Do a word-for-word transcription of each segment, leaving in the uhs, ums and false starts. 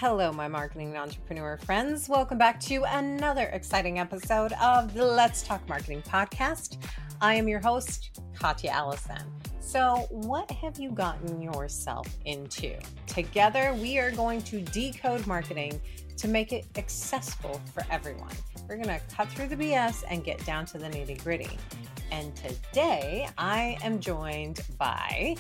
Hello, my marketing and entrepreneur friends. Welcome back to another exciting episode of the Let's Talk Marketing podcast. I am your host, Katya Allison. So, what have you gotten yourself into? Together, we are going to decode marketing to make it accessible for everyone. We're going to cut through the B S and get down to the nitty gritty. And today, I am joined by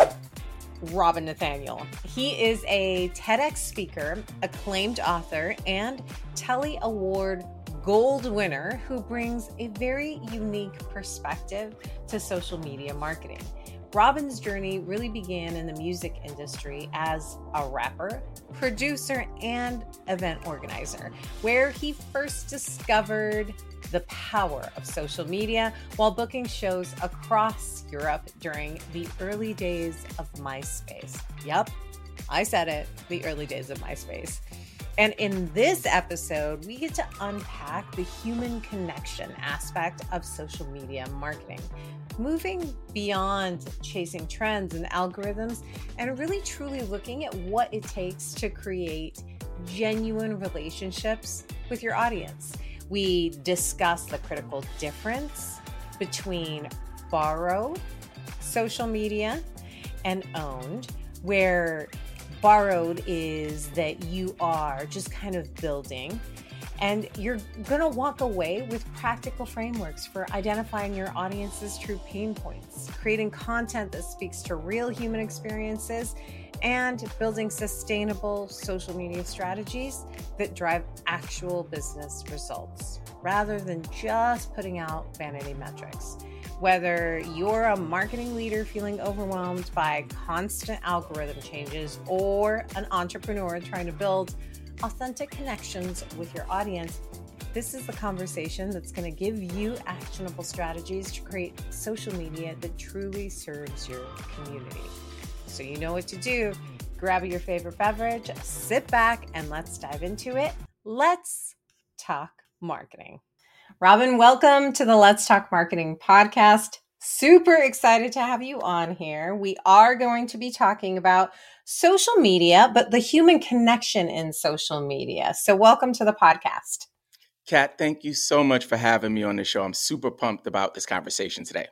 Robin Nathaniel. He is a TEDx speaker, acclaimed author, and Telly Award Gold winner who brings a very unique perspective to social media marketing. Robin's journey really began in the music industry as a rapper, producer, and event organizer, where he first discovered the power of social media while booking shows across Europe during the early days of MySpace. Yep, I said it, the early days of MySpace. And in this episode, we get to unpack the human connection aspect of social media marketing, moving beyond chasing trends and algorithms and really truly looking at what it takes to create genuine relationships with your audience. We discuss the critical difference between borrowed social media and owned, where borrowed is that you are just kind of building, and you're going to walk away with practical frameworks for identifying your audience's true pain points, creating content that speaks to real human experiences, and building sustainable social media strategies that drive actual business results rather than just putting out vanity metrics. Whether you're a marketing leader feeling overwhelmed by constant algorithm changes or an entrepreneur trying to build authentic connections with your audience, this is the conversation that's going to give you actionable strategies to create social media that truly serves your community. So you know what to do. Grab your favorite beverage, sit back, and let's dive into it. Let's talk marketing. Robin, welcome to the Let's Talk Marketing podcast. Super excited to have you on here. We are going to be talking about social media, but the human connection in social media. So welcome to the podcast. Kat, thank you so much for having me on the show. I'm super pumped about this conversation today.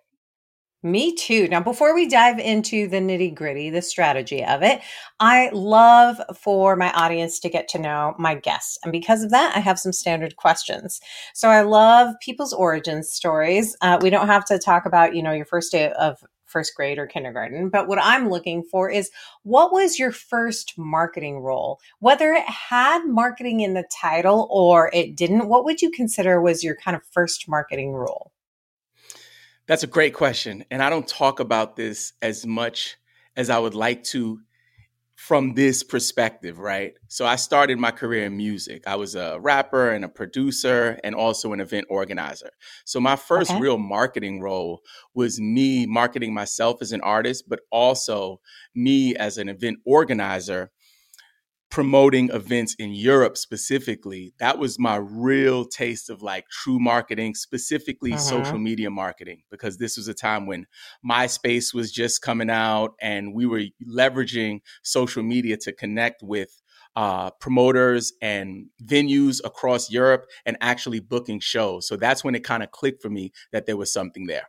Me too. Now, before we dive into the nitty gritty, the strategy of it, I love for my audience to get to know my guests. And because of that, I have some standard questions. So I love people's origin stories. Uh, we don't have to talk about, you know, your first day of first grade or kindergarten. But what I'm looking for is, what was your first marketing role? Whether it had marketing in the title or it didn't, what would you consider was your kind of first marketing role? That's a great question. And I don't talk about this as much as I would like to from this perspective, right? So I started my career in music. I was a rapper and a producer and also an event organizer. So my first Okay. real marketing role was me marketing myself as an artist, but also me as an event organizer promoting events in Europe specifically. That was my real taste of like true marketing, specifically Uh-huh. social media marketing, because this was a time when MySpace was just coming out and we were leveraging social media to connect with uh, promoters and venues across Europe and actually booking shows. So that's when it kind of clicked for me that there was something there.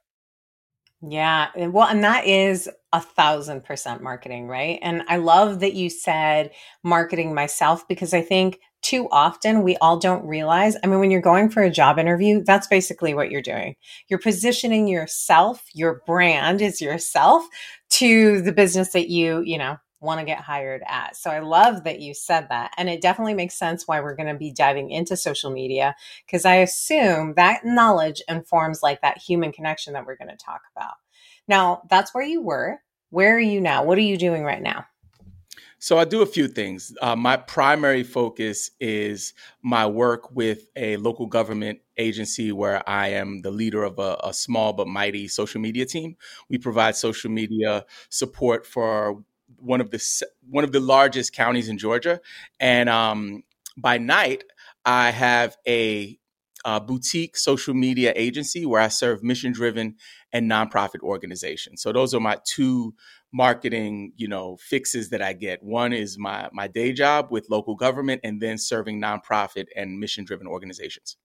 Yeah. And well, and that is a thousand percent marketing, right? And I love that you said marketing myself, because I think too often we all don't realize, I mean, when you're going for a job interview, that's basically what you're doing. You're positioning yourself, your brand is yourself to the business that you, you know, want to get hired at. So I love that you said that. And it definitely makes sense why we're going to be diving into social media, because I assume that knowledge informs like that human connection that we're going to talk about. Now, that's where you were. Where are you now? What are you doing right now? So I do a few things. Uh, my primary focus is my work with a local government agency where I am the leader of a, a small but mighty social media team. We provide social media support for one of the one of the largest counties in Georgia. And um, by night, I have a uh, boutique social media agency where I serve mission-driven and nonprofit organizations. So those are my two marketing, you know, fixes that I get. One is my my day job with local government, and then serving nonprofit and mission-driven organizations.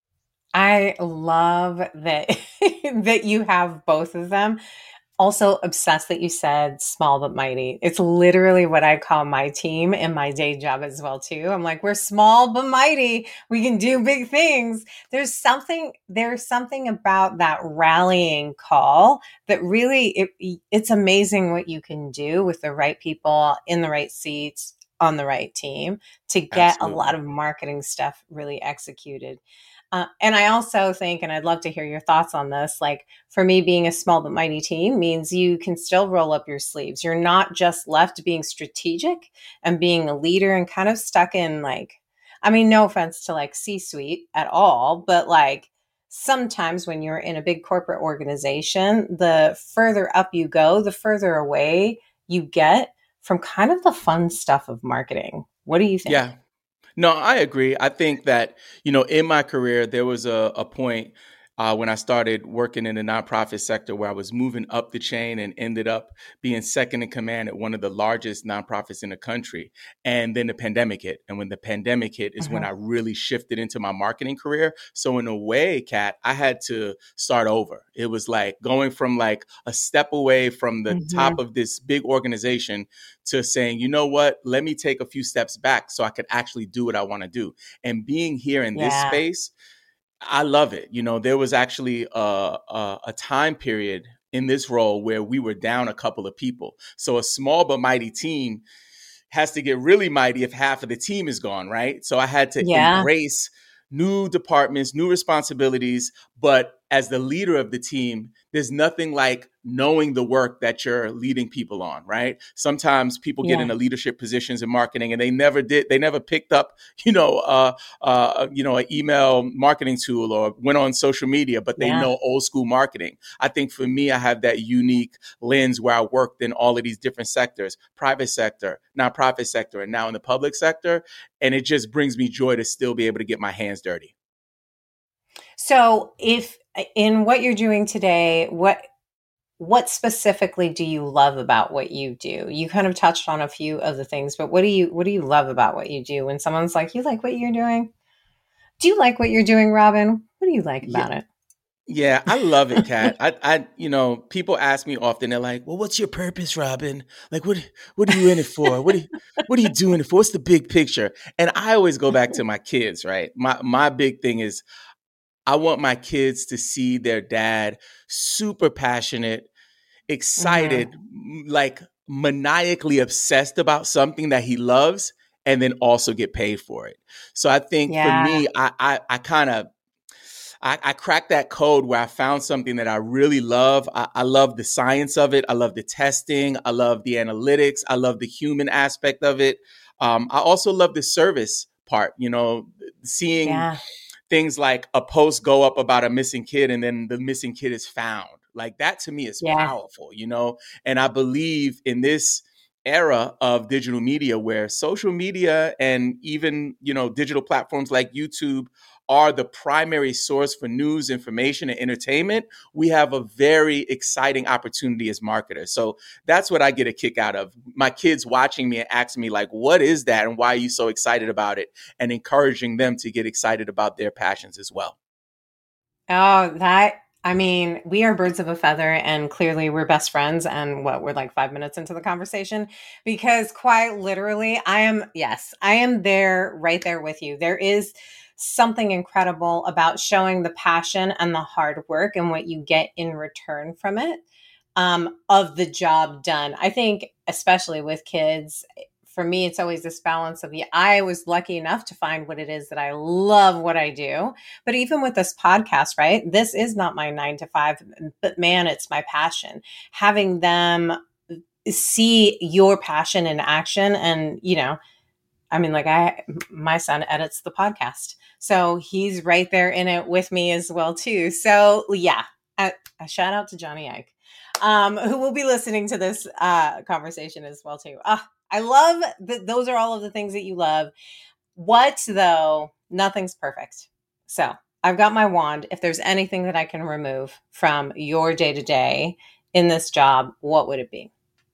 I love that that you have both of them. Also obsessed that you said small but mighty. It's literally what I call my team in my day job as well too. I'm like, we're small but mighty. We can do big things. There's something there's something about that rallying call that really it, it's amazing what you can do with the right people in the right seats on the right team to get Absolutely. a lot of marketing stuff really executed. Uh, and I also think, and I'd love to hear your thoughts on this, like for me, being a small but mighty team means you can still roll up your sleeves. You're not just left being strategic and being a leader and kind of stuck in like, I mean, no offense to like C-suite at all, but like sometimes when you're in a big corporate organization, the further up you go, the further away you get from kind of the fun stuff of marketing. What do you think? Yeah. No, I agree. I think that, you know, in my career, there was a, a point uh, when I started working in the nonprofit sector where I was moving up the chain and ended up being second in command at one of the largest nonprofits in the country. And then the pandemic hit. And when the pandemic hit is when Mhm. I really shifted into my marketing career. So in a way, Kat, I had to start over. It was like going from like a step away from the top Mhm. of this big organization to saying, you know what, let me take a few steps back so I could actually do what I want to do. And being here in this Yeah. space, I love it. You know, there was actually a, a, a time period in this role where we were down a couple of people. So a small but mighty team has to get really mighty if half of the team is gone, right? So I had to Yeah. embrace new departments, new responsibilities. But as the leader of the team, there's nothing like knowing the work that you're leading people on, right? Sometimes people get Yeah. into leadership positions in marketing and they never did, they never picked up, you know, uh, uh, you know, an email marketing tool or went on social media, but they Yeah. know old school marketing. I think for me, I have that unique lens where I worked in all of these different sectors, private sector, nonprofit sector, and now in the public sector. And it just brings me joy to still be able to get my hands dirty. So if in what you're doing today, what what specifically do you love about what you do? You kind of touched on a few of the things, but what do you what do you love about what you do? When someone's like, "You like what you're doing?" Do you like what you're doing, Robin? What do you like Yeah. about it? Yeah, I love it, Kat. I, I, you know, people ask me often. They're like, "Well, what's your purpose, Robin? Like, what, what are you in it for? What, are you, what are you doing it for? What's the big picture?" And I always go back to my kids, right? My, my big thing is, I want my kids to see their dad super passionate, Mhm. excited, m- like maniacally obsessed about something that he loves, and then also get paid for it. So I think for Yeah. me, I, I, I kind of I, I cracked that code where I found something that I really love. I, I love the science of it. I love the testing. I love the analytics. I love the human aspect of it. Um, I also love the service part, you know, seeing Yeah. things like a post go up about a missing kid and then the missing kid is found. Like that to me is Yeah. powerful, you know? And I believe in this era of digital media where social media and even, you know, digital platforms like YouTube are the primary source for news, information, and entertainment, we have a very exciting opportunity as marketers. So that's what I get a kick out of. My kids watching me and asking me, like, what is that? And why are you so excited about it? And encouraging them to get excited about their passions as well. Oh, that I mean, we are birds of a feather, and clearly we're best friends. And what we're like five minutes into the conversation, because quite literally, I am, yes, I am there, right there with you. There is something incredible about showing the passion and the hard work and what you get in return from it, um, of the job done. I think, especially with kids, for me, it's always this balance of the, I was lucky enough to find what it is that I love what I do. But even with this podcast, right? This is not my nine to five, but man, it's my passion. Having them see your passion in action. And, you know, I mean, like I, my son edits the podcast. So he's right there in it with me as well, too. So yeah, a, a shout out to Johnny Ike, um, who will be listening to this uh, conversation as well, too. Uh, I love that those are all of the things that you love. What though? Nothing's perfect. So I've got my wand. If there's anything that I can remove from your day to day in this job, what would it be?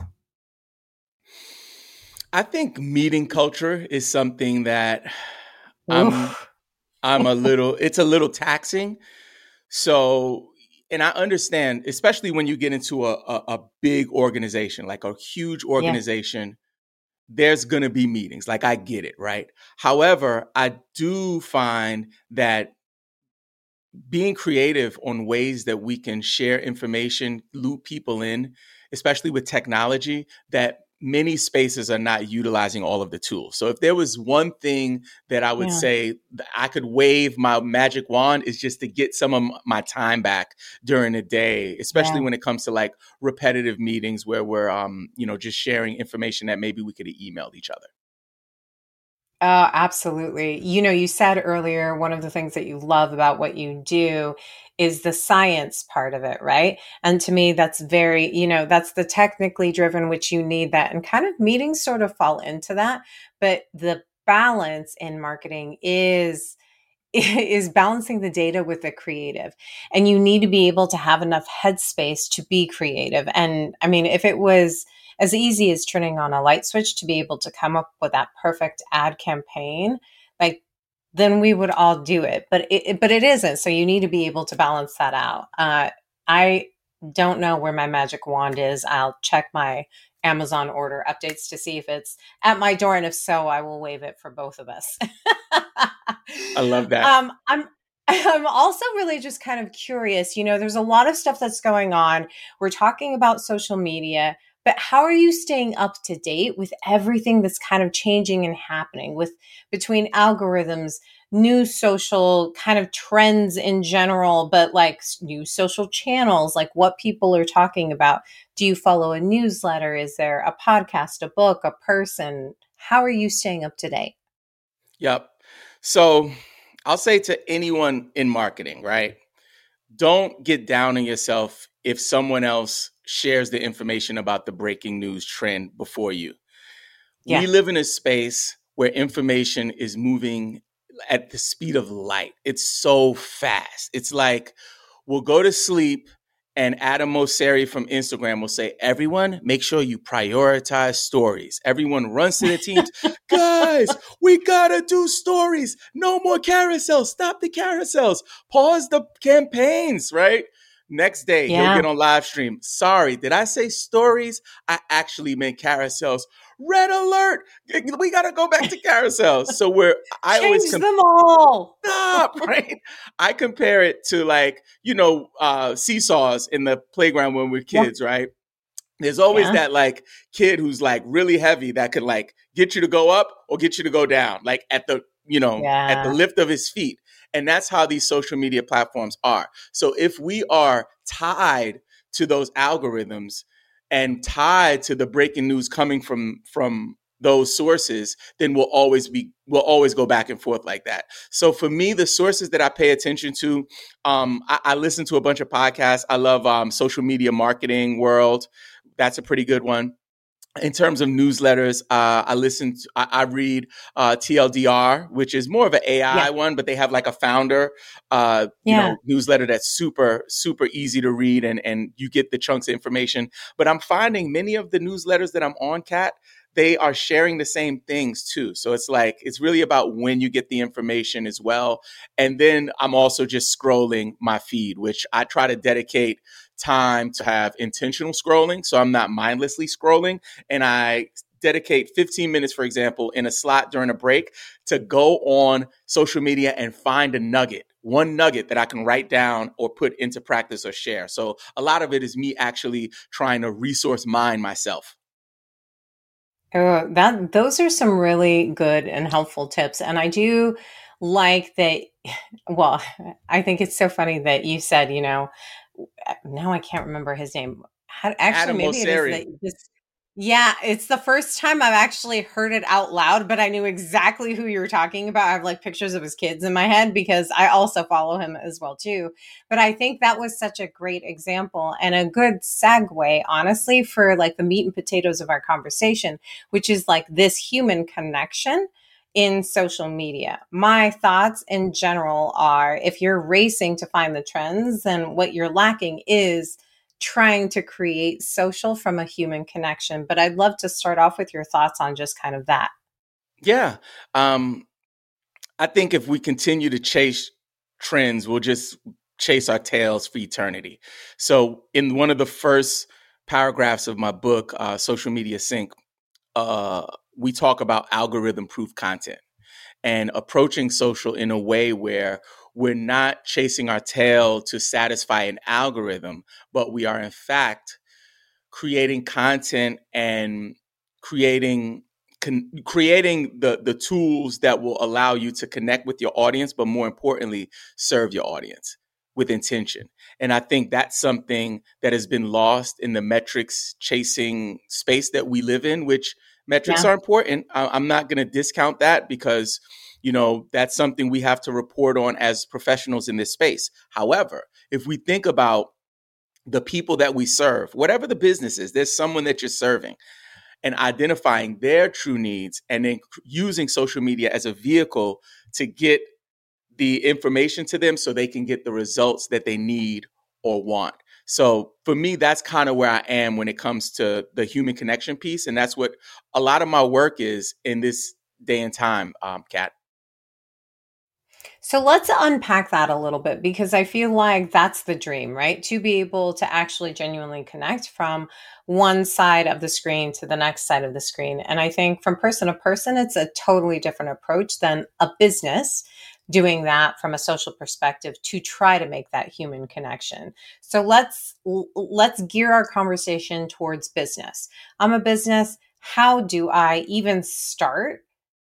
I think meeting culture is something that I'm Oof. I'm a little it's a little taxing. So, and I understand, especially when you get into a, a, a big organization, like a huge Yeah. organization, there's going to be meetings. Like, I get it, right? However, I do find that being creative on ways that we can share information, loop people in, especially with technology, that many spaces are not utilizing all of the tools. So if there was one thing that I would Yeah. say that I could wave my magic wand is just to get some of my time back during the day, especially Yeah. when it comes to like repetitive meetings where we're, um, you know, just sharing information that maybe we could have emailed each other. Oh, absolutely. You know, you said earlier, one of the things that you love about what you do is the science part of it, right? And to me, that's very, you know, that's the technically driven, which you need that. And kind of meetings sort of fall into that. But the balance in marketing is is balancing the data with the creative. And you need to be able to have enough headspace to be creative. And I mean, if it was as easy as turning on a light switch to be able to come up with that perfect ad campaign, like then we would all do it. But it, but it isn't. So you need to be able to balance that out. Uh, I don't know where my magic wand is. I'll check my Amazon order updates to see if it's at my door. And if so, I will wave it for both of us. I love that. um, I'm I'm also really just kind of curious. You know, there's a lot of stuff that's going on. We're talking about social media, but how are you staying up to date with everything that's kind of changing and happening with between algorithms, new social kind of trends in general, but like new social channels, like what people are talking about? Do you follow a newsletter? Is there a podcast, a book, a person? How are you staying up to date? Yep. So I'll say to anyone in marketing, right? Don't get down on yourself if someone else shares the information about the breaking news trend before you. Yeah. We live in a space where information is moving at the speed of light. It's so fast. It's like we'll go to sleep and Adam Mosseri from Instagram will say, everyone, make sure you prioritize stories. Everyone runs to their teams. Guys, we gotta do stories. No more carousels. Stop the carousels. Pause the campaigns, right? Next day, he'll Yeah. get on live stream. Sorry, did I say stories? I actually meant carousels. Red alert. We got to go back to carousels. So we're, I always Change them all. stop, right? I compare it to like, you know, uh, seesaws in the playground when we're Yeah. kids, right? There's always Yeah. that like kid who's like really heavy that could like get you to go up or get you to go down, like at the, you know, at the Yeah. lift of his feet. And that's how these social media platforms are. So if we are tied to those algorithms and tied to the breaking news coming from from those sources, then we'll always be we'll always go back and forth like that. So for me, the sources that I pay attention to, um, I, I listen to a bunch of podcasts. I love um, Social Media Marketing World. That's a pretty good one. In terms of newsletters, uh, I listen, to, I, I read uh, T L D R, which is more of an A I Yeah. one, but they have like a founder, uh, you Yeah. know, newsletter that's super, super easy to read, and and you get the chunks of information. But I'm finding many of the newsletters that I'm on, Kat, they are sharing the same things too. So it's like it's really about when you get the information as well. And then I'm also just scrolling my feed, which I try to dedicate time to have intentional scrolling. So I'm not mindlessly scrolling. And I dedicate fifteen minutes, for example, in a slot during a break to go on social media and find a nugget, one nugget that I can write down or put into practice or share. So a lot of it is me actually trying to resource mine myself. Oh, that those are some really good and helpful tips. And I do like that. Well, I think it's so funny that you said, you know, now I can't remember his name. How, actually, Adam maybe it is Mosseri. that this. Yeah, it's the first time I've actually heard it out loud, but I knew exactly who you were talking about. I have like pictures of his kids in my head because I also follow him as well too. But I think that was such a great example and a good segue, honestly, for like the meat and potatoes of our conversation, which is like this human connection in social media. My thoughts in general are, if you're racing to find the trends, then what you're lacking is trying to create social from a human connection. But I'd love to start off with your thoughts on just kind of that. Yeah. Um, I think if we continue to chase trends, we'll just chase our tails for eternity. So in one of the first paragraphs of my book, uh, Social Media Sync, uh, we talk about algorithm proof content and approaching social in a way where we're not chasing our tail to satisfy an algorithm, but we are in fact creating content and creating con- creating the the tools that will allow you to connect with your audience, but more importantly, serve your audience with intention. And I think that's something that has been lost in the metrics chasing space that we live in, which metrics Yeah. are important. I- I'm not going to discount that because, you know, that's something we have to report on as professionals in this space. However, if we think about the people that we serve, whatever the business is, there's someone that you're serving, and identifying their true needs and then using social media as a vehicle to get the information to them so they can get the results that they need or want. So for me, that's kind of where I am when it comes to the human connection piece. And that's what a lot of my work is in this day and time, um, Kat. So let's unpack that a little bit, because I feel like that's the dream, right? To be able to actually genuinely connect from one side of the screen to the next side of the screen. And I think from person to person, it's a totally different approach than a business doing that from a social perspective to try to make that human connection. So let's let's gear our conversation towards business. I'm a business. How do I even start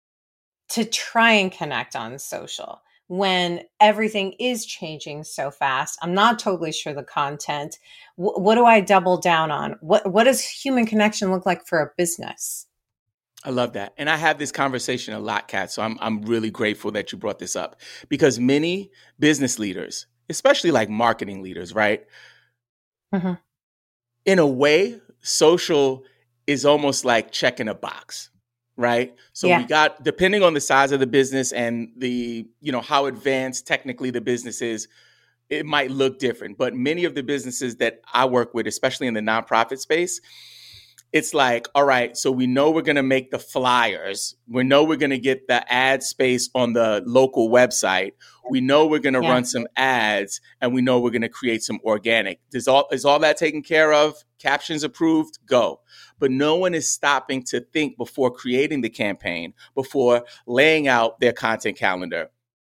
to try and connect on social when everything is changing so fast? I'm not totally sure the content. W- what do I double down on? What what does human connection look like for a business? I love that. And I have this conversation a lot, Kat. So I'm I'm really grateful that you brought this up, because many business leaders, especially like marketing leaders, right? Mm-hmm. In a way, social is almost like checking a box, right? So we Yeah. got, depending on the size of the business and the, you know, how advanced technically the business is, it might look different. But many of the businesses that I work with, especially in the nonprofit space, it's like, all right, so we know we're going to make the flyers. We know we're going to get the ad space on the local website. We know we're going to Yeah. run some ads, and we know we're going to create some organic. Is all, is all that taken care of? Captions approved? Go. But no one is stopping to think before creating the campaign, before laying out their content calendar.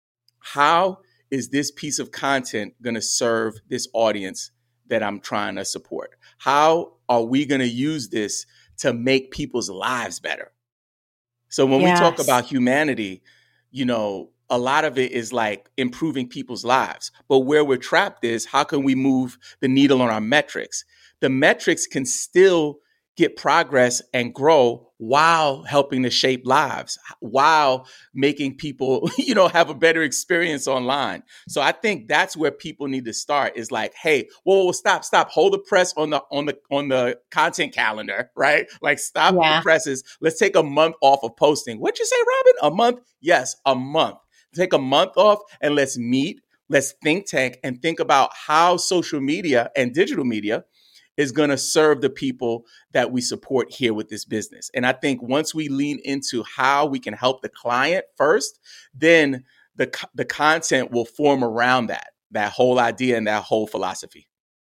How is this piece of content going to serve this audience that I'm trying to support? How are we going to use this to make people's lives better? So when we talk Yes. about humanity, you know, a lot of it is like improving people's lives. But where we're trapped is, how can we move the needle on our metrics? The metrics can still get progress and grow while helping to shape lives, while making people, you know, have a better experience online. So I think that's where people need to start, is like, hey, whoa, whoa, stop, stop, hold the press on the on the on the content calendar, right? Like, stop the Yeah. presses. Let's take a month off of posting. What'd you say, Robin? A month? Yes, a month. Take a month off and let's meet. Let's think tank and think about how social media and digital media is going to serve the people that we support here with this business. And I think once we lean into how we can help the client first, then the, the content will form around that, that whole idea and that whole philosophy.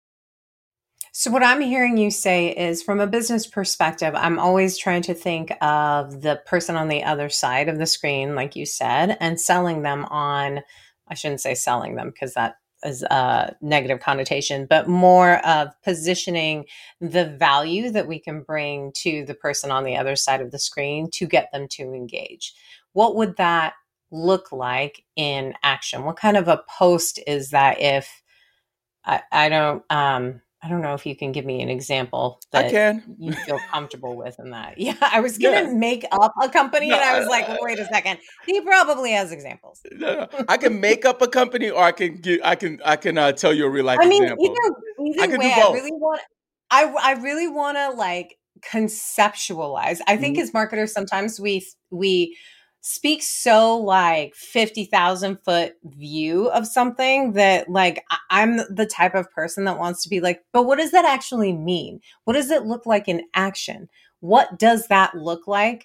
So what I'm hearing you say is, from a business perspective, I'm always trying to think of the person on the other side of the screen, like you said, and selling them on, I shouldn't say selling them because that is a negative connotation, but more of positioning the value that we can bring to the person on the other side of the screen to get them to engage. What would that look like in action? What kind of a post is that? If I, I don't, um, I don't know if you can give me an example I that can. you feel comfortable with in that. Yeah, I was Yeah. gonna make up a company, No, and I was like, I, wait a second, he probably has examples. no, no. I can make up a company, or I can get, I can, I can uh, tell you a real life I mean, example. either I either can way, do I both. really want, I I really want to like conceptualize. I think Mhm. as marketers, sometimes we we speaks so like fifty thousand foot view of something that like I- I'm the type of person that wants to be like, but what does that actually mean? What does it look like in action? What does that look like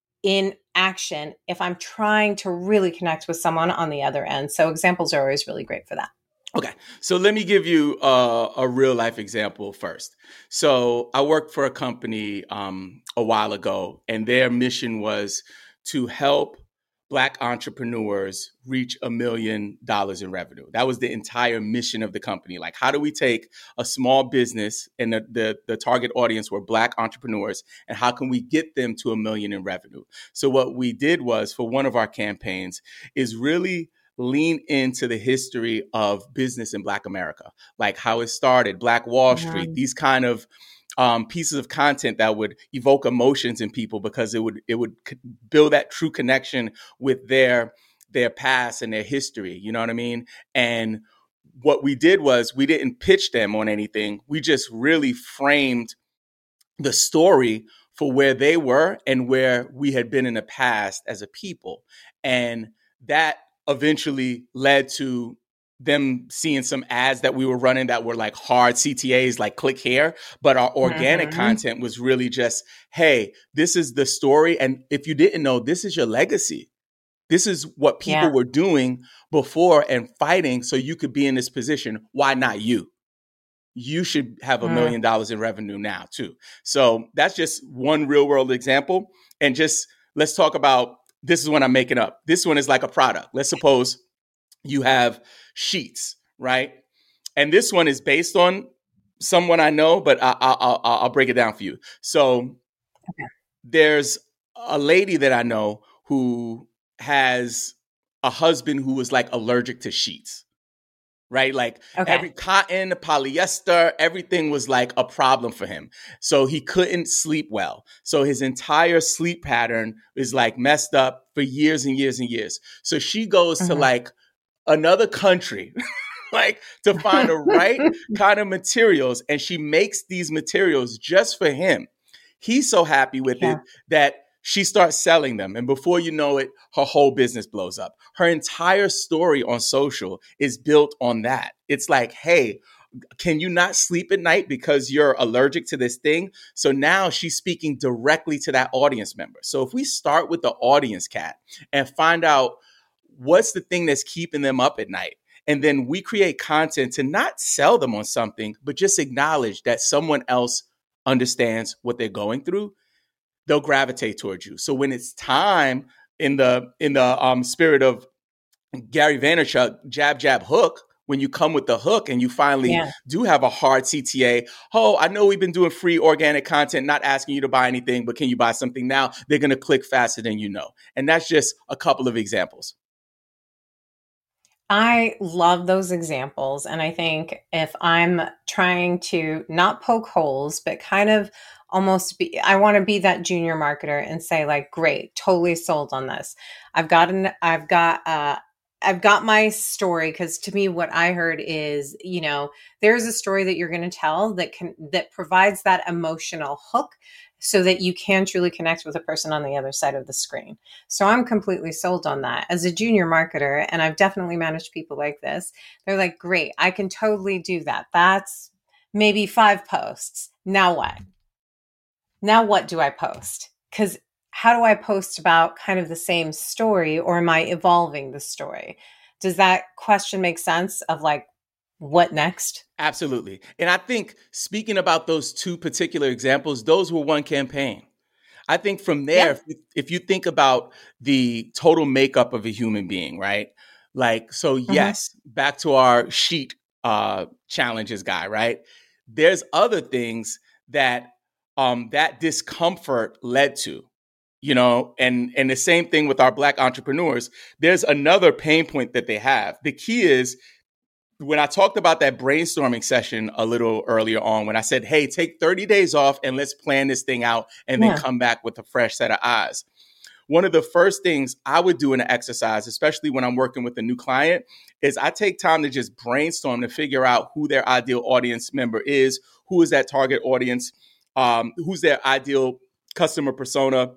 in action if I'm trying to really connect with someone on the other end? So examples are always really great for that. Okay, so let me give you a, a real life example first. So I worked for a company um, a while ago, and their mission was to help Black entrepreneurs reach a million dollars in revenue. That was the entire mission of the company. Like, how do we take a small business and the, the, the target audience were Black entrepreneurs, and how can we get them to a million in revenue? So what we did was, for one of our campaigns, is really lean into the history of business in Black America, like how it started, Black Wall Street, Mhm. these kind of um, pieces of content that would evoke emotions in people because it would it would build that true connection with their their past and their history. You know what I mean? And what we did was we didn't pitch them on anything. We just really framed the story for where they were and where we had been in the past as a people. And that eventually led to them seeing some ads that we were running that were like hard C T As, like click here. But our organic Mhm. content was really just, hey, this is the story. And if you didn't know, this is your legacy. This is what people Yeah. were doing before and fighting so you could be in this position. Why not you? You should have a Mm. million dollars in revenue now too. So that's just one real world example. And just let's talk about, this is one I'm making up. This one is like a product. Let's suppose you have sheets, right? And this one is based on someone I know, but I, I, I'll, I'll break it down for you. So Okay. there's a lady that I know who has a husband who was like allergic to sheets. Right? Like Okay. every cotton, polyester, everything was like a problem for him. So he couldn't sleep well. So his entire sleep pattern is like messed up for years and years and years. So she goes to Mhm. like another country, like to find the right kind of materials. And she makes these materials just for him. He's so happy with Yeah. it that she starts selling them. And before you know it, her whole business blows up. Her entire story on social is built on that. It's like, hey, can you not sleep at night because you're allergic to this thing? So now she's speaking directly to that audience member. So if we start with the audience, Kat, and find out what's the thing that's keeping them up at night, and then we create content to not sell them on something, but just acknowledge that someone else understands what they're going through, they'll gravitate towards you. So when it's time, in the in the um, spirit of Gary Vaynerchuk, jab, jab, hook, when you come with the hook and you finally Yeah. do have a hard C T A, oh, I know we've been doing free organic content, not asking you to buy anything, but can you buy something now? They're going to click faster than you know. And that's just a couple of examples. I love those examples. And I think if I'm trying to not poke holes, but kind of almost be, I want to be that junior marketer and say like, great, totally sold on this. I've got an, I've got, uh, I've got my story. Cause to me, what I heard is, you know, there's a story that you're going to tell that can, that provides that emotional hook so that you can truly connect with a person on the other side of the screen. So I'm completely sold on that as a junior marketer. And I've definitely managed people like this. They're like, great, I can totally do that. That's maybe five posts. Now what? Now what do I post? Because how do I post about kind of the same story, or am I evolving the story? Does that question make sense of like, what next? Absolutely. And I think speaking about those two particular examples, those were one campaign. I think from there, Yeah. if you, if you think about the total makeup of a human being, right? Like, so Mm-hmm. yes, back to our sheet uh, challenges guy, right? There's other things that um, that discomfort led to, you know, and and the same thing with our Black entrepreneurs. There's another pain point that they have. The key is, when I talked about that brainstorming session a little earlier on, when I said, hey, take thirty days off and let's plan this thing out and then Yeah. come back with a fresh set of eyes. One of the first things I would do in an exercise, especially when I'm working with a new client, is I take time to just brainstorm to figure out who their ideal audience member is, who is that target audience, um, who's their ideal customer persona,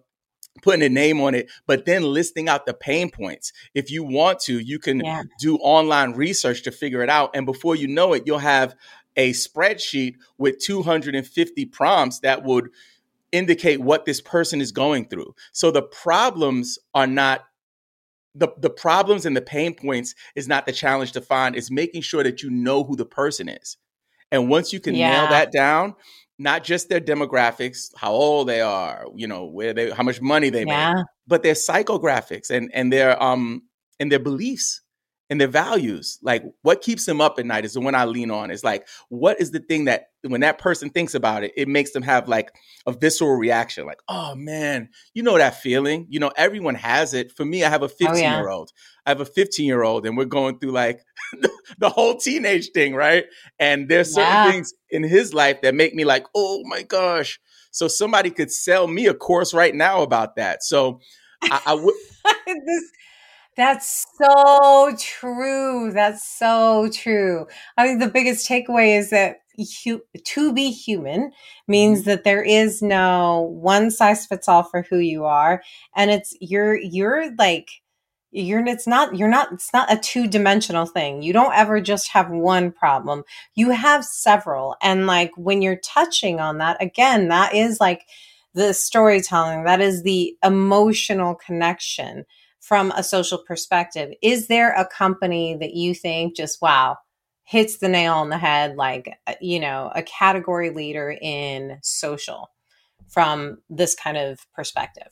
putting a name on it, but then listing out the pain points. If you want to, you can Yeah. do online research to figure it out. And before you know it, you'll have a spreadsheet with two hundred fifty prompts that would indicate what this person is going through. So the problems are not the, the problems and the pain points is not the challenge to find. It's making sure that you know who the person is. And once you can nail Yeah. that down, not just their demographics, how old they are, you know, where they, how much money they make, Yeah. but their psychographics and and their um and their beliefs and their values. Like what keeps them up at night is the one I lean on. Is like, what is the thing that when that person thinks about it, it makes them have like a visceral reaction, like, oh man, you know that feeling. You know, everyone has it. For me, I have a Oh, fifteen yeah. year old. I have a fifteen year old, and we're going through like the whole teenage thing, right? And there's certain Yeah. things in his life that make me like, oh my gosh. So somebody could sell me a course right now about that. So I, I would. This, that's so true. That's so true. I think the biggest takeaway is that hu- to be human means that there is no one size fits all for who you are, and it's you're you're like you're it's not you're not it's not a two-dimensional thing. You don't ever just have one problem. You have several, and like when you're touching on that again, that is like the storytelling, that is the emotional connection from a social perspective. Is there a company that you think just, wow, hits the nail on the head, like, uh, you know, a category leader in social from this kind of perspective?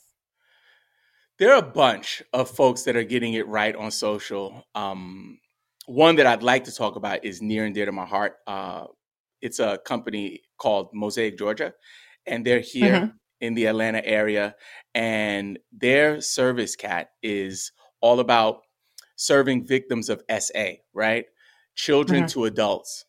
There are a bunch of folks that are getting it right on social. Um, one that I'd like to talk about is near and dear to my heart. Uh, it's a company called Mosaic, Georgia, and they're here Mm-hmm. in the Atlanta area. And their service cat is all about serving victims of S A, right? Children Mm-hmm. to adults,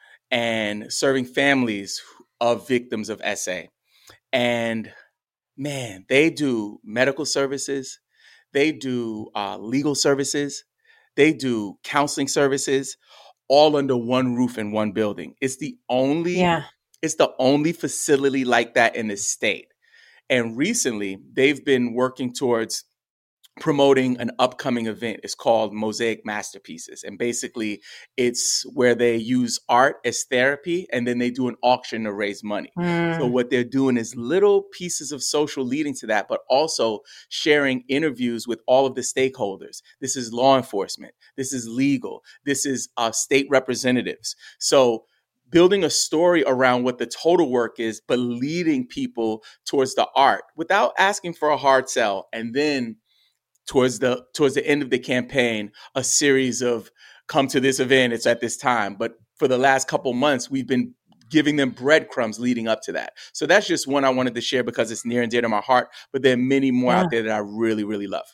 and serving families of victims of S A. And man, they do medical services, they do uh, legal services, they do counseling services, all under one roof in one building. It's the only, Yeah. it's the only facility like that in the state. And recently, they've been working towards promoting an upcoming event. It's called Mosaic Masterpieces. And basically, it's where they use art as therapy and then they do an auction to raise money. So, Mm. what they're doing is little pieces of social leading to that, but also sharing interviews with all of the stakeholders. This is law enforcement, this is legal, this is uh, state representatives. So, building a story around what the total work is, but leading people towards the art without asking for a hard sell. And then towards the towards the end of the campaign, a series of come to this event, it's at this time. But for the last couple months, we've been giving them breadcrumbs leading up to that. So that's just one I wanted to share because it's near and dear to my heart. But there are many more Yeah. out there that I really, really love.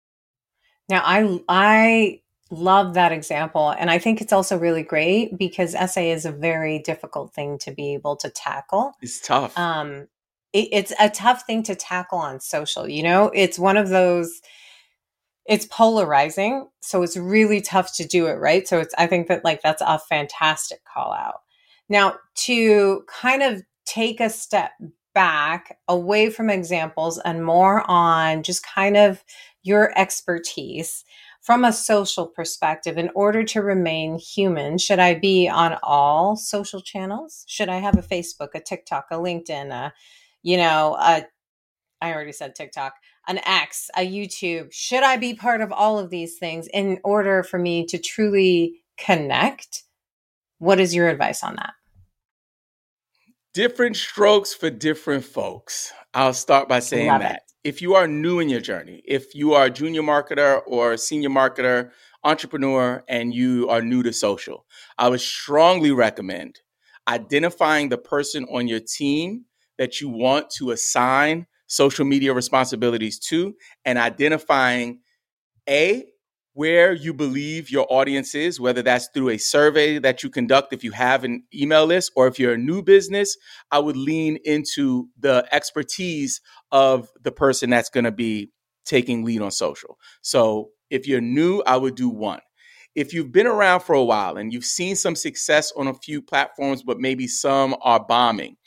Now, I I love that example, and I think it's also really great because S A is a very difficult thing to be able to tackle. It's tough. Um, it, it's a tough thing to tackle on social. You know, it's one of those. It's polarizing, so it's really tough to do it right. So it's I think that like that's a fantastic call out. Now, to kind of take a step back away from examples and more on just kind of your expertise from a social perspective, in order to remain human, should I be on all social channels? Should I have a Facebook, a TikTok, a LinkedIn, a, you know, a, I already said TikTok, an X, a YouTube? Should I be part of all of these things in order for me to truly connect? What is your advice on that? Different strokes for different folks. I'll start by saying Love that. it. If you are new in your journey, if you are a junior marketer or a senior marketer, entrepreneur, and you are new to social, I would strongly recommend identifying the person on your team that you want to assign social media responsibilities to, and identifying A, where you believe your audience is, whether that's through a survey that you conduct if you have an email list, or if you're a new business, I would lean into the expertise of the person that's going to be taking lead on social. So if you're new, I would do one. If you've been around for a while and you've seen some success on a few platforms, but maybe some are bombing,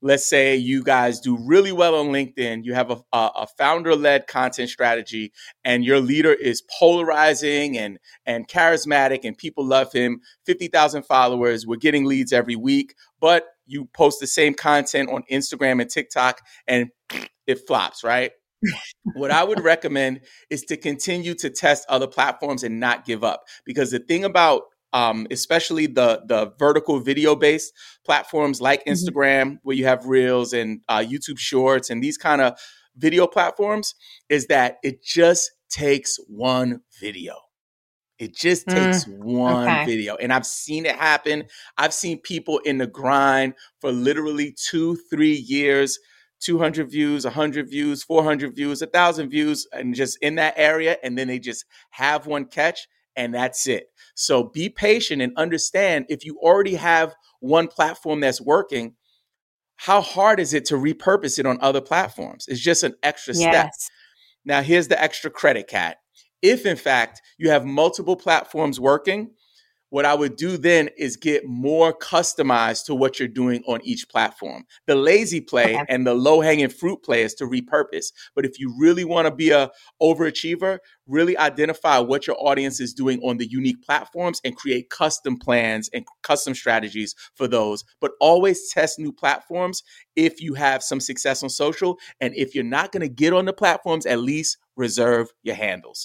let's say you guys do really well on LinkedIn. You have a, a, a founder-led content strategy, and your leader is polarizing and and charismatic, and people love him. fifty thousand followers. We're getting leads every week, but you post the same content on Instagram and TikTok, and it flops, right? What I would recommend is to continue to test other platforms and not give up. Because the thing about um, especially the the vertical video based platforms like Instagram, where you have Reels and uh, YouTube Shorts and these kind of video platforms, is that it just takes one video. It just takes Mm, one okay. video. And I've seen it happen. I've seen people in the grind for literally two, three years, two hundred views, one hundred views, four hundred views, one thousand views, and just in that area. And then they just have one catch, and that's it. So be patient and understand, if you already have one platform that's working, how hard is it to repurpose it on other platforms? It's just an extra step. Yes. Now, here's the extra credit, Kat. If, in fact, you have multiple platforms working, what I would do then is get more customized to what you're doing on each platform. The lazy play Okay. and the low-hanging fruit play is to repurpose. But if you really want to be a overachiever, really identify what your audience is doing on the unique platforms and create custom plans and custom strategies for those. But always test new platforms if you have some success on social. And if you're not going to get on the platforms, at least reserve your handles.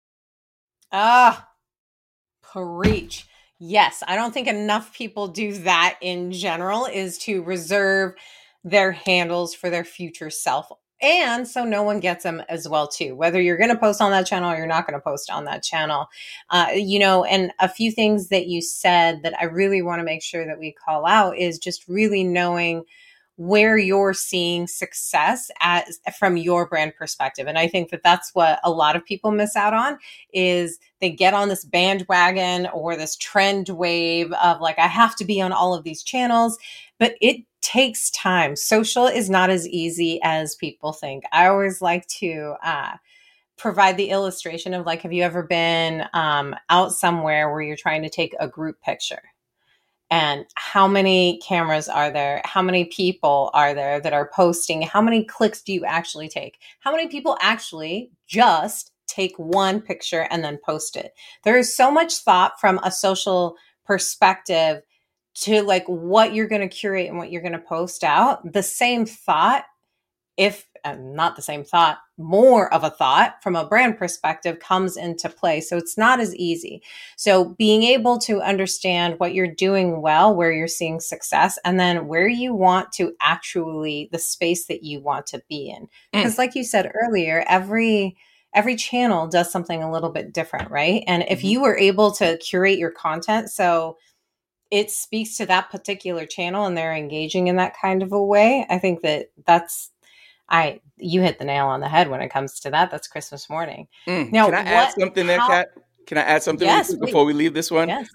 Ah, preach. Yes, I don't think enough people do that in general, is to reserve their handles for their future self. And so no one gets them as well too, whether you're going to post on that channel or you're not going to post on that channel. Uh, you know, and a few things that you said that I really want to make sure that we call out is just really knowing where you're seeing success as from your brand perspective. And I think that that's what a lot of people miss out on, is they get on this bandwagon or this trend wave of like, I have to be on all of these channels, but it takes time. Social is not as easy as people think. I always like to, uh, provide the illustration of like, have you ever been um, out somewhere where you're trying to take a group picture? And how many cameras are there? How many people are there that are posting? How many clicks do you actually take? How many people actually just take one picture and then post it? There is so much thought from a social perspective to like what you're going to curate and what you're going to post out. The same thought, if uh, not the same thought, more of a thought from a brand perspective comes into play. So it's not as easy. So being able to understand what you're doing well, where you're seeing success, and then where you want to actually, the space that you want to be in. Because like you said earlier, every every channel does something a little bit different, right? And if you were able to curate your content so it speaks to that particular channel and they're engaging in that kind of a way, I think that that's I you hit the nail on the head when it comes to that. That's Christmas morning. Mm. Now, Can I add what? something there, How? Kat? Can I add something really Yes, quick please. before we leave this one? Yes.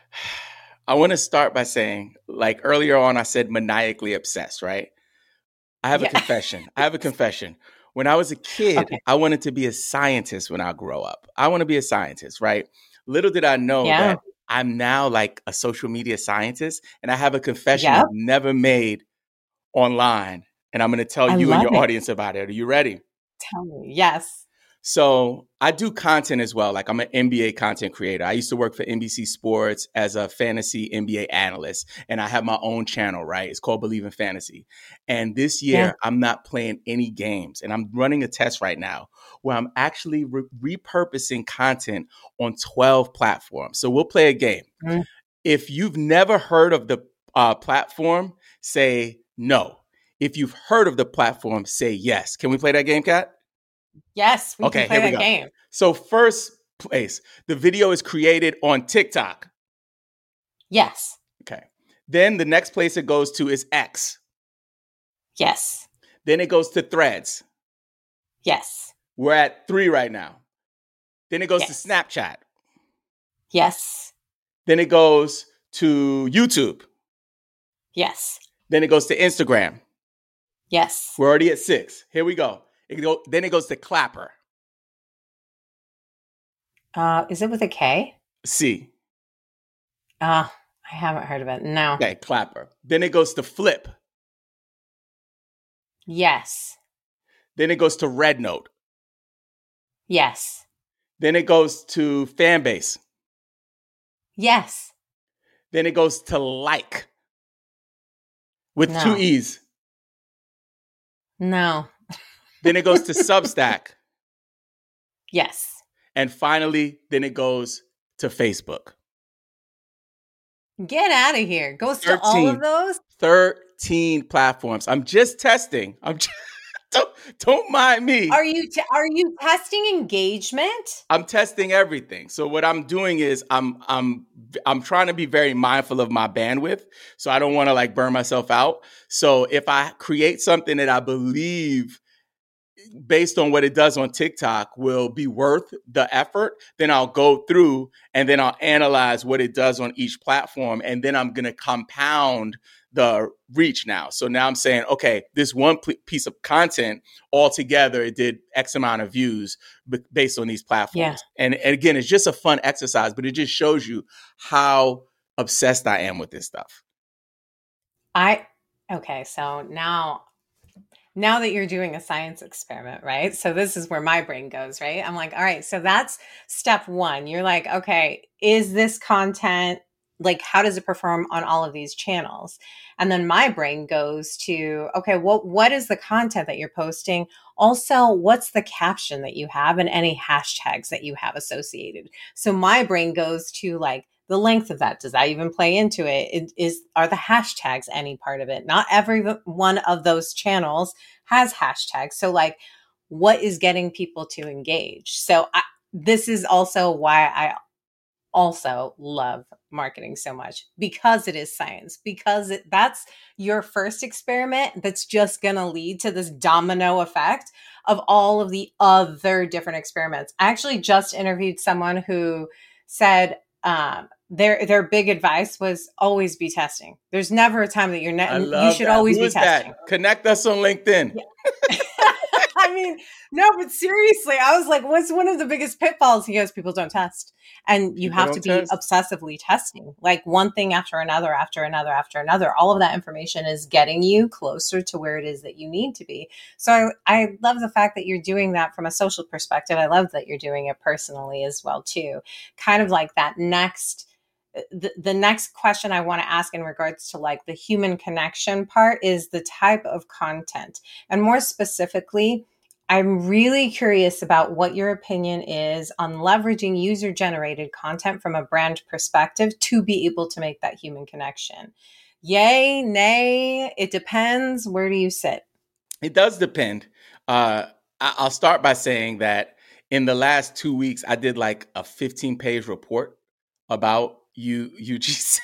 I want to start by saying, like earlier on, I said maniacally obsessed, right? I have Yeah. a confession. I have a confession. When I was a kid, Okay. I wanted to be a scientist when I grow up. I want to be a scientist, right? Little did I know Yeah. that I'm now like a social media scientist, and I have a confession Yep. I've never made online. And I'm going to tell I you and love your it. audience about it. Are you ready? Tell me. Yes. So I do content as well. Like I'm an N B A content creator. I used to work for N B C Sports as a fantasy N B A analyst, and I have my own channel, right? It's called Believe in Fantasy. And this year, Yeah. I'm not playing any games, and I'm running a test right now where I'm actually re- repurposing content on twelve platforms. So we'll play a game. Mm. If you've never heard of the uh, platform, say no. If you've heard of the platform, say yes. Can we play that game, Kat? Yes, we Okay, can play here we that go. game. So first place, the video is created on TikTok. Yes. Okay. Then the next place it goes to is X. Yes. Then it goes to Threads. Yes. We're at three right now. Then it goes Yes. to Snapchat. Yes. Then it goes to YouTube. Yes. Then it goes to Instagram. Yes. We're already at six. Here we go. It go then it goes to Clapper. Uh, is it with a K? C. Uh, I haven't heard of it. No. Okay, Clapper. Then it goes to Flip. Yes. Then it goes to Rednote. Yes. Then it goes to Fanbase. Yes. Then it goes to Like with No. two E's. No. Then it goes to Substack. Yes. And finally, then it goes to Facebook. Get out of here. Goes thirteen, to all of those? thirteen platforms. I'm just testing. I'm just, don't, don't mind me. Are you t- are you testing engagement? I'm testing everything. So what I'm doing is I'm I'm I'm trying to be very mindful of my bandwidth. So I don't want to like burn myself out. So if I create something that I believe based on what it does on TikTok will be worth the effort, then I'll go through and then I'll analyze what it does on each platform. And then I'm going to compound the reach now. So now I'm saying, okay, this one p- piece of content altogether, it did X amount of views b- based on these platforms. Yeah. And, and again, it's just a fun exercise, but it just shows you how obsessed I am with this stuff. I, okay, so now now that you're doing a science experiment, right? So this is where my brain goes, right? I'm like, all right, so that's step one. You're like, okay, is this content, like, how does it perform on all of these channels? And then my brain goes to, okay, well, what is the content that you're posting? Also, what's the caption that you have and any hashtags that you have associated? So my brain goes to like, the length of that, does that even play into it? it? Is are the hashtags any part of it? Not every one of those channels has hashtags. So like, what is getting people to engage? So I, this is also why I also love marketing so much, because it is science, because it, that's your first experiment that's just going to lead to this domino effect of all of the other different experiments. I actually just interviewed someone who said, um, their their big advice was always be testing. There's never a time that you're not. You should that. always Who be is testing. That? Connect us on LinkedIn. Yeah. I mean, no, but seriously, I was like, what's one of the biggest pitfalls? He goes, people don't test. And you People have to be test. obsessively testing, like one thing after another, after another, after another. All of that information is getting you closer to where it is that you need to be. So I, I love the fact that you're doing that from a social perspective. I love that you're doing it personally as well, too. Kind of like that next The, the next question I want to ask in regards to like the human connection part is the type of content. And more specifically, I'm really curious about what your opinion is on leveraging user-generated content from a brand perspective to be able to make that human connection. Yay, nay, it depends. Where do you sit? It does depend. Uh, I- I'll start by saying that in the last two weeks, I did like a fifteen page report about U G C,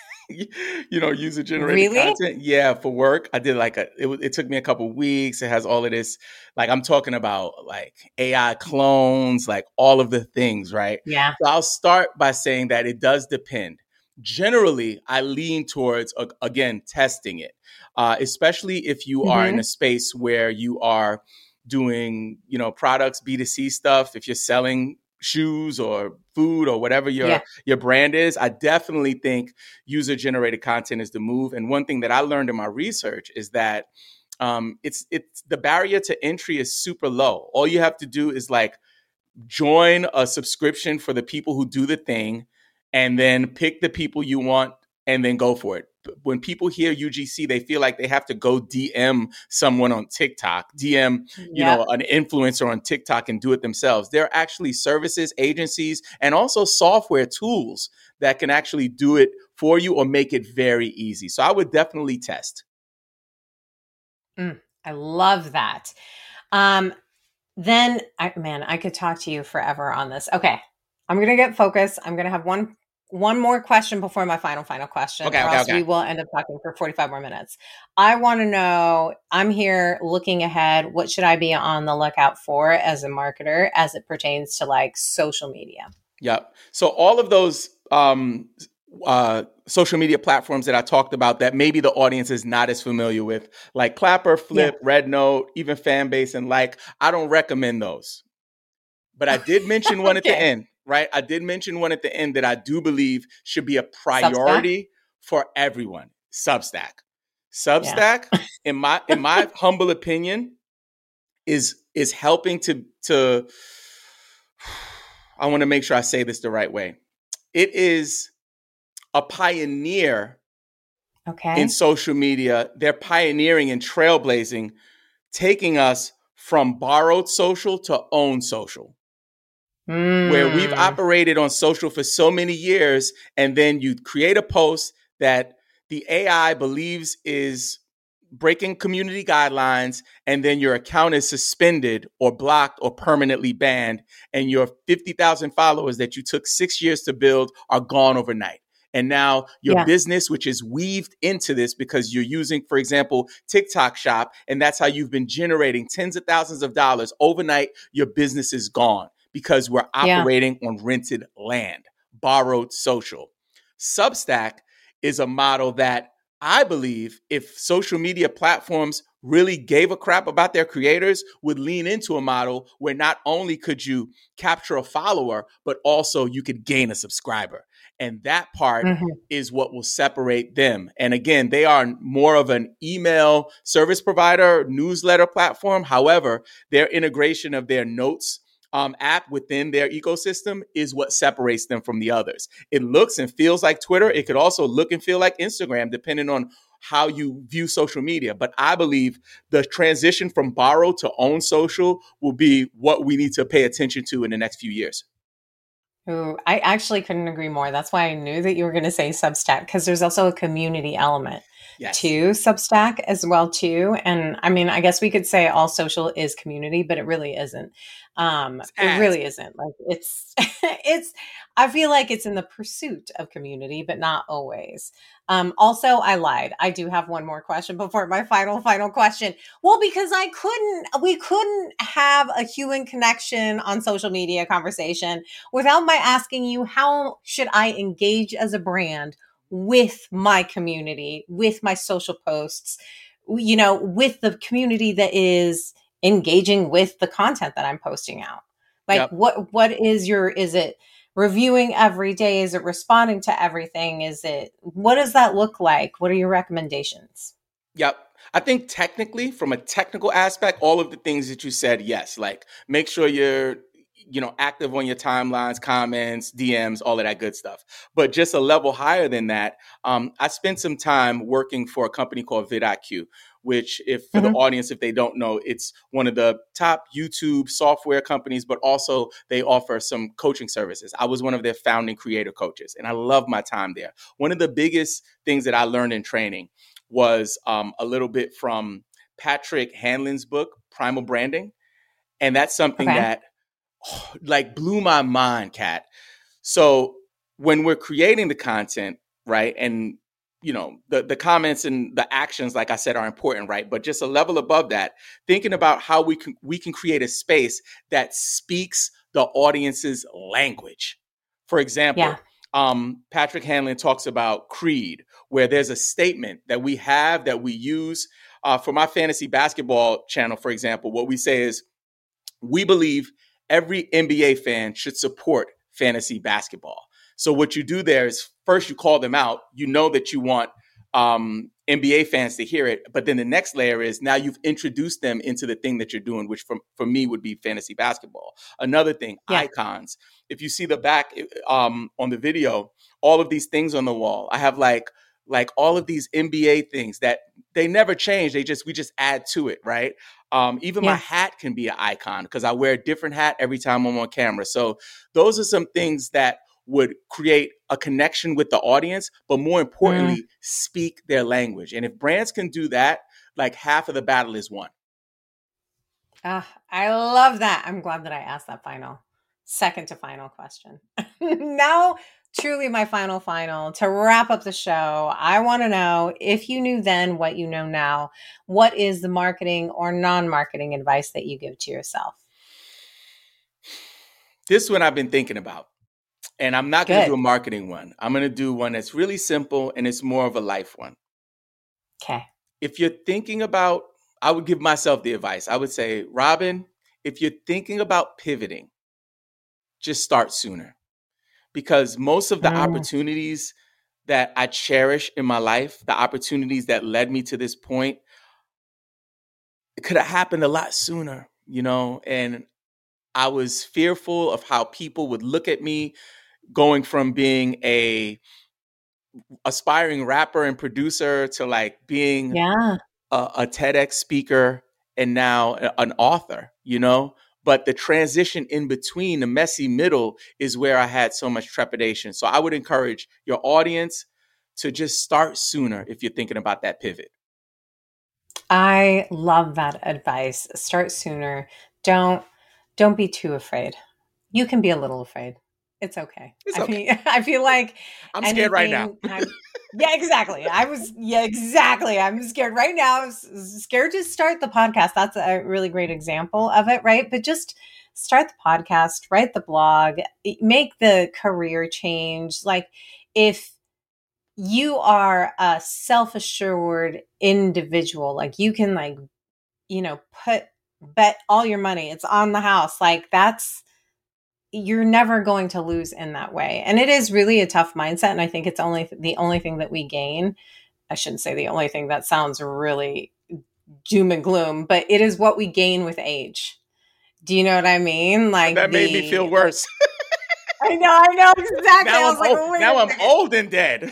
you know, user generated Really? content. Yeah, for work. I did like a, it, it took me a couple weeks. It has all of this, like I'm talking about like A I clones, like all of the things, right? Yeah. So I'll start by saying that it does depend. Generally, I lean towards, uh, again, testing it, uh, especially if you mm-hmm. are in a space where you are doing, you know, products, B two C stuff, if you're selling shoes or food or whatever your yeah. your brand is. I definitely think user generated content is the move. And one thing that I learned in my research is that um, it's it's the barrier to entry is super low. All you have to do is like join a subscription for the people who do the thing, and then pick the people you want and then go for it. When people hear U G C, they feel like they have to go D M someone on TikTok, D M, you yep. know, an influencer on TikTok and do it themselves. There are actually services, agencies, and also software tools that can actually do it for you or make it very easy. So I would definitely test. Mm, I love that. Um, then, I, man, I could talk to you forever on this. Okay, I'm going to get focused. I'm going to have one One more question before my final, final question, okay, or okay, else okay. we will end up talking for forty-five more minutes. I want to know, I'm here looking ahead. What should I be on the lookout for as a marketer as it pertains to like social media? Yep. So all of those um, uh, social media platforms that I talked about that maybe the audience is not as familiar with, like Clapper, Flip, yeah. Rednote, even Fanbase and Like, I don't recommend those. But I did mention one okay. at the end. Right. I did mention one at the end that I do believe should be a priority Substack? For everyone. Substack. Yeah. Substack, in my in my humble opinion, is is helping to to I want to make sure I say this the right way. It is a pioneer in Okay. social media. They're pioneering and trailblazing, taking us from borrowed social to own social, where we've Mm. operated on social for so many years, and then you create a post that the A I believes is breaking community guidelines, and then your account is suspended or blocked or permanently banned, and your fifty thousand followers that you took six years to build are gone overnight. And now your Yeah. business, which is weaved into this because you're using, for example, TikTok Shop, and that's how you've been generating tens of thousands of dollars overnight, your business is gone because we're Yeah. operating on rented land, borrowed social. Substack is a model that I believe if social media platforms really gave a crap about their creators, would lean into a model where not only could you capture a follower, but also you could gain a subscriber. And that part Mhm. is what will separate them. And again, they are more of an email service provider, newsletter platform. However, their integration of their notes um, app within their ecosystem is what separates them from the others. It looks and feels like Twitter. It could also look and feel like Instagram, depending on how you view social media. But I believe the transition from borrow to own social will be what we need to pay attention to in the next few years. Ooh, I actually couldn't agree more. That's why I knew that you were going to say Substack, because there's also a community element Yes. to Substack as well too. And I mean, I guess we could say all social is community, but it really isn't. Um, It's it ads. really isn't. Like it's it's I feel like it's in the pursuit of community, but not always. Um, also, I lied. I do have one more question before my final, final question. Well, because I couldn't, we couldn't have a human connection on social media conversation without my asking you, how should I engage as a brand with my community, with my social posts, you know, with the community that is engaging with the content that I'm posting out? Like Yep. what what is your, is it reviewing every day? Is it responding to everything? Is it, what does that look like? What are your recommendations? Yep. I think technically, from a technical aspect, all of the things that you said, yes. Like make sure you're, you know, active on your timelines, comments, D Ms, all of that good stuff. But just a level higher than that, um, I spent some time working for a company called vidIQ, which, if for the Mhm. audience, if they don't know, it's one of the top YouTube software companies, but also they offer some coaching services. I was one of their founding creator coaches, and I love my time there. One of the biggest things that I learned in training was um, a little bit from Patrick Hanlon's book, Primal Branding. And that's something Okay. that oh, like blew my mind, Kat. So when we're creating the content, right, and you know, the, the comments and the actions, like I said, are important, right? But just a level above that, thinking about how we can we can create a space that speaks the audience's language. For Yeah. example, um, Patrick Hanlon talks about creed, where there's a statement that we have that we use. Uh, for my fantasy basketball channel, for example, what we say is, we believe every N B A fan should support fantasy basketball. So what you do there is, first you call them out. You know that you want um, N B A fans to hear it. But then the next layer is, now you've introduced them into the thing that you're doing, which for, for me would be fantasy basketball. Another thing, Yeah. icons. If you see the back um, on the video, all of these things on the wall, I have like like all of these N B A things that they never change. They just, we just add to it, right? Um, even my Yeah. hat can be an icon because I wear a different hat every time I'm on camera. So those are some things that would create a connection with the audience, but more Mm. importantly, speak their language. And if brands can do that, like half of the battle is won. Ah, I love that. I'm glad that I asked that final, second to final question. Now, truly my final, final to wrap up the show. I want to know, if you knew then what you know now, what is the marketing or non-marketing advice that you give to yourself? This one I've been thinking about, and I'm not going to do a Good. marketing one. I'm going to do one that's really simple and it's more of a life one. Okay. If you're thinking about, I would give myself the advice. I would say, Robin, if you're thinking about pivoting, just start sooner, because most of the Mm. opportunities that I cherish in my life, the opportunities that led me to this point, it could have happened a lot sooner, you know, and I was fearful of how people would look at me going from being a aspiring rapper and producer to like being Yeah. a, a TEDx speaker and now a- an author, you know? But the transition in between, the messy middle, is where I had so much trepidation. So I would encourage your audience to just start sooner if you're thinking about that pivot. I love that advice. Start sooner. Don't don't be too afraid. You can be a little afraid. It's okay. It's I okay. mean, I feel like I'm scared right now. anything kind of, yeah, exactly. I was, yeah, exactly. I'm scared right now. I was scared to start the podcast. That's a really great example of it, right? But just start the podcast, write the blog, make the career change. Like if you are a self-assured individual, like you can like, you know, put bet all your money. It's on the house. Like that's you're never going to lose in that way. And it is really a tough mindset. And I think it's only the only thing that we gain. I shouldn't say the only thing, that sounds really doom and gloom, but it is what we gain with age. Do you know what I mean? Like That made me the, feel worse. I know, I know exactly. I Now was I'm like, old. oh, wait Now a I'm second. old and dead.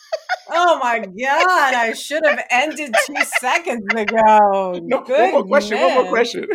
Oh my God. I should have ended two seconds ago. No, one Goodness. more question. One more question.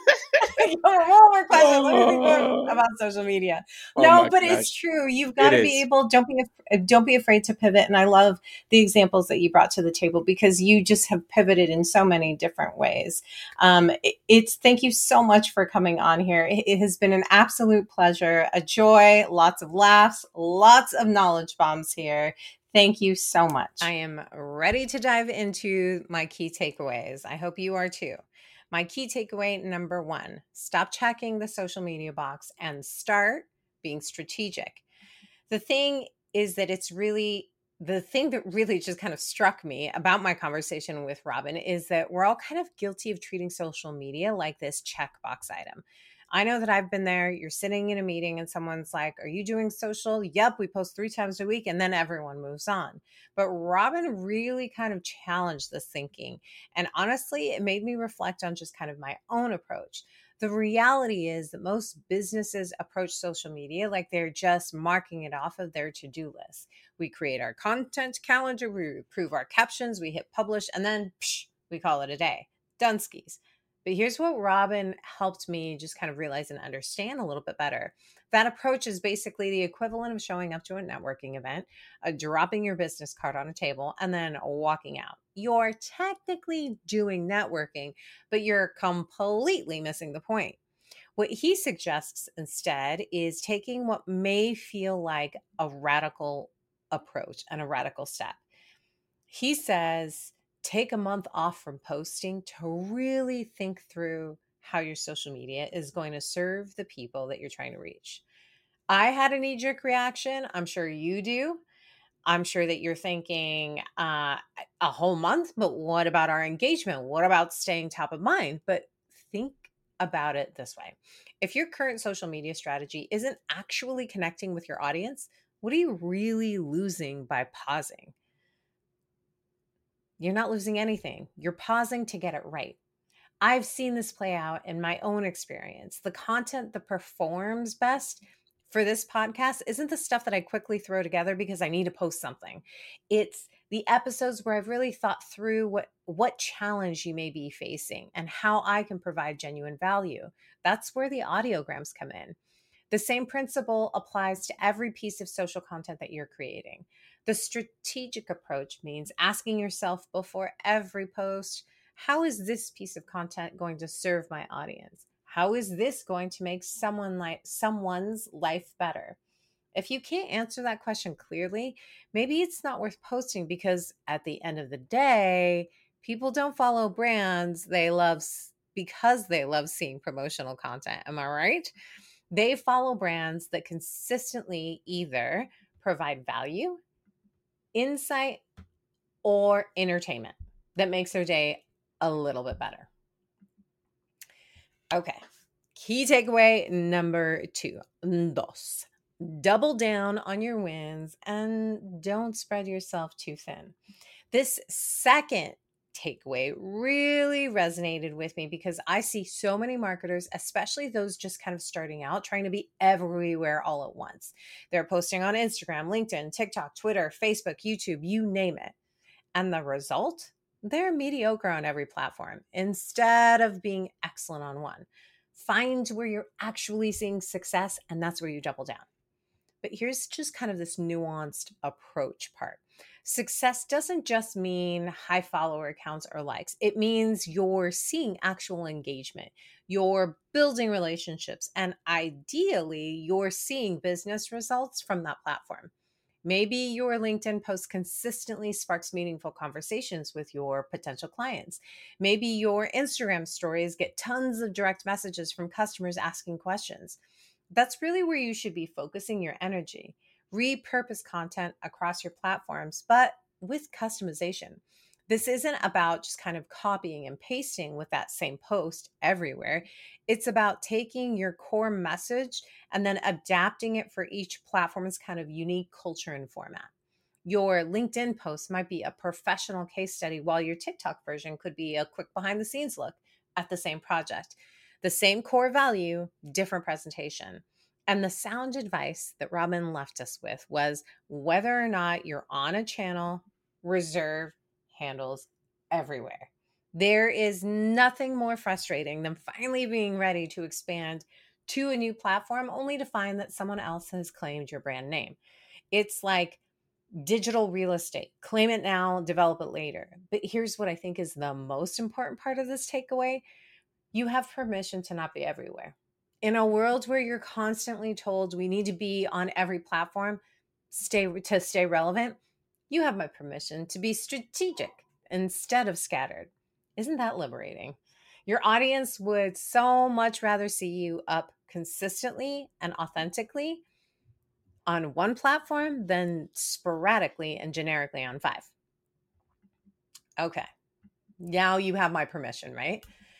One more question. Let me think Oh, about social media. oh No, my but gosh. it's true. You've got It to be is. able. Don't be af- don't be afraid to pivot. And I love the examples that you brought to the table because you just have pivoted in so many different ways. Um, it, it's thank you so much for coming on here. It, it has been an absolute pleasure, a joy, lots of laughs, lots of knowledge bombs here. Thank you so much. I am ready to dive into my key takeaways. I hope you are too. My key takeaway number one, stop checking the social media box and start being strategic. The thing is that it's really, the thing that really just kind of struck me about my conversation with Robin is that we're all kind of guilty of treating social media like this checkbox item. I know that I've been there. You're sitting in a meeting and someone's like, are you doing social? Yep, we post three times a week, and then everyone moves on. But Robin really kind of challenged this thinking. And honestly, it made me reflect on just kind of my own approach. The reality is that most businesses approach social media like they're just marking it off of their to-do list. We create our content calendar, we approve our captions, we hit publish, and then psh, we call it a day. Dunskies. But here's what Robin helped me just kind of realize and understand a little bit better. That approach is basically the equivalent of showing up to a networking event, uh, dropping your business card on a table, and then walking out. You're technically doing networking, but you're completely missing the point. What he suggests instead is taking what may feel like a radical approach and a radical step. He says, take a month off from posting to really think through how your social media is going to serve the people that you're trying to reach. I had a knee jerk reaction. I'm sure you do. I'm sure that you're thinking uh, a whole month, but what about our engagement? What about staying top of mind? But think about it this way. If your current social media strategy isn't actually connecting with your audience, what are you really losing by pausing? You're not losing anything. You're pausing to get it right. I've seen this play out in my own experience. The content that performs best for this podcast isn't the stuff that I quickly throw together because I need to post something. It's the episodes where I've really thought through what what challenge you may be facing and how I can provide genuine value. That's where the audiograms come in. The same principle applies to every piece of social content that you're creating. The strategic approach means asking yourself before every post, how is this piece of content going to serve my audience? How is this going to make someone like someone's life better? If you can't answer that question clearly, maybe it's not worth posting because at the end of the day, people don't follow brands they love because they love seeing promotional content. Am I right? They follow brands that consistently either provide value, insight, or entertainment that makes their day a little bit better. Okay. Key takeaway number two. Dos. Double down on your wins and don't spread yourself too thin. This second takeaway really resonated with me because I see so many marketers, especially those just kind of starting out, trying to be everywhere all at once. They're posting on Instagram, LinkedIn, TikTok, Twitter, Facebook, YouTube, you name it. And the result? They're mediocre on every platform instead of being excellent on one. Find where you're actually seeing success, and that's where you double down. But here's just kind of this nuanced approach part. Success doesn't just mean high follower counts or likes. It means you're seeing actual engagement, you're building relationships, and ideally, you're seeing business results from that platform. Maybe your LinkedIn post consistently sparks meaningful conversations with your potential clients. Maybe your Instagram stories get tons of direct messages from customers asking questions. That's really where you should be focusing your energy. Repurpose content across your platforms, but with customization. This isn't about just kind of copying and pasting with that same post everywhere. It's about taking your core message and then adapting it for each platform's kind of unique culture and format. Your LinkedIn post might be a professional case study, while your TikTok version could be a quick behind the scenes look at the same project. The same core value, different presentation. And the sound advice that Robin left us with was whether or not you're on a channel, reserve handles everywhere. There is nothing more frustrating than finally being ready to expand to a new platform only to find that someone else has claimed your brand name. It's like digital real estate. Claim it now, develop it later. But here's what I think is the most important part of this takeaway. You have permission to not be everywhere. In a world where you're constantly told we need to be on every platform stay to stay relevant, you have my permission to be strategic instead of scattered. Isn't that liberating? Your audience would so much rather see you up consistently and authentically on one platform than sporadically and generically on five. Okay. Now you have my permission, right?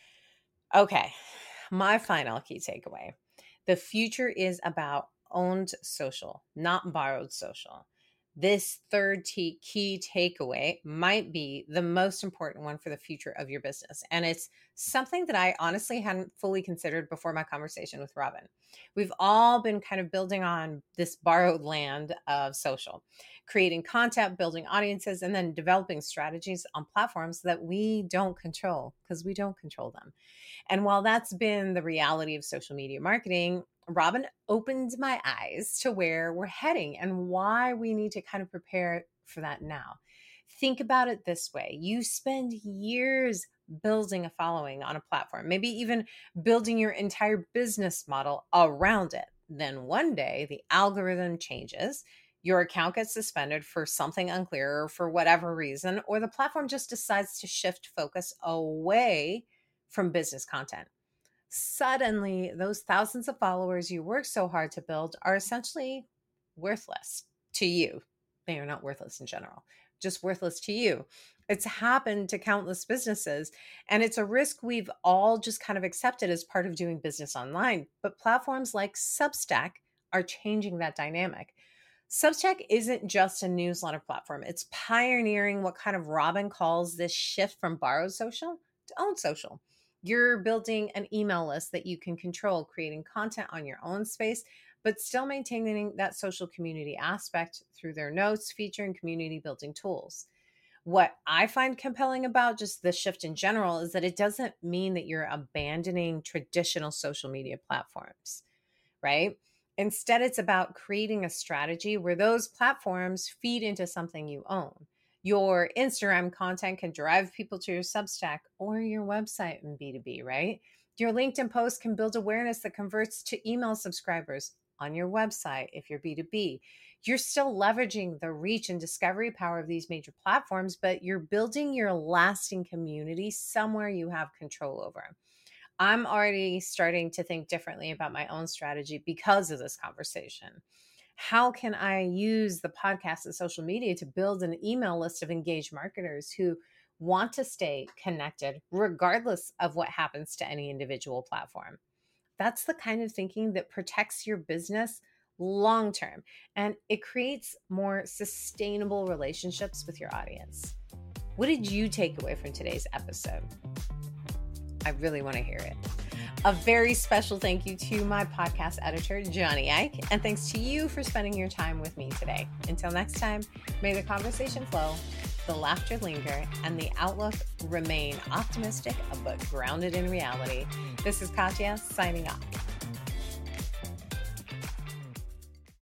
Okay. My final key takeaway. The future is about owned social, not borrowed social. This third t- key takeaway might be the most important one for the future of your business. And it's something that I honestly hadn't fully considered before my conversation with Robin. We've all been kind of building on this borrowed land of social, creating content, building audiences, and then developing strategies on platforms that we don't control because we don't control them. And while that's been the reality of social media marketing, Robin opened my eyes to where we're heading and why we need to kind of prepare for that now. Think about it this way. You spend years building a following on a platform, maybe even building your entire business model around it. Then one day the algorithm changes, your account gets suspended for something unclear or for whatever reason, or the platform just decides to shift focus away from business content. Suddenly, those thousands of followers you worked so hard to build are essentially worthless to you. They are not worthless in general, just worthless to you. It's happened to countless businesses, and it's a risk we've all just kind of accepted as part of doing business online. But platforms like Substack are changing that dynamic. Substack isn't just a newsletter platform. It's pioneering what kind of Robin calls this shift from borrowed social to owned social. You're building an email list that you can control, creating content on your own space, but still maintaining that social community aspect through their notes, feature, and community building tools. What I find compelling about just the shift in general is that it doesn't mean that you're abandoning traditional social media platforms, right? Instead, it's about creating a strategy where those platforms feed into something you own. Your Instagram content can drive people to your Substack or your website in B two B, right? Your LinkedIn post can build awareness that converts to email subscribers on your website if you're B two B. You're still leveraging the reach and discovery power of these major platforms, but you're building your lasting community somewhere you have control over. I'm already starting to think differently about my own strategy because of this conversation. How can I use the podcast and social media to build an email list of engaged marketers who want to stay connected regardless of what happens to any individual platform? That's the kind of thinking that protects your business long term, and it creates more sustainable relationships with your audience. What did you take away from today's episode? I really want to hear it. A very special thank you to my podcast editor, Johnny Ike, and thanks to you for spending your time with me today. Until next time, may the conversation flow, the laughter linger, and the outlook remain optimistic but grounded in reality. This is Katya signing off.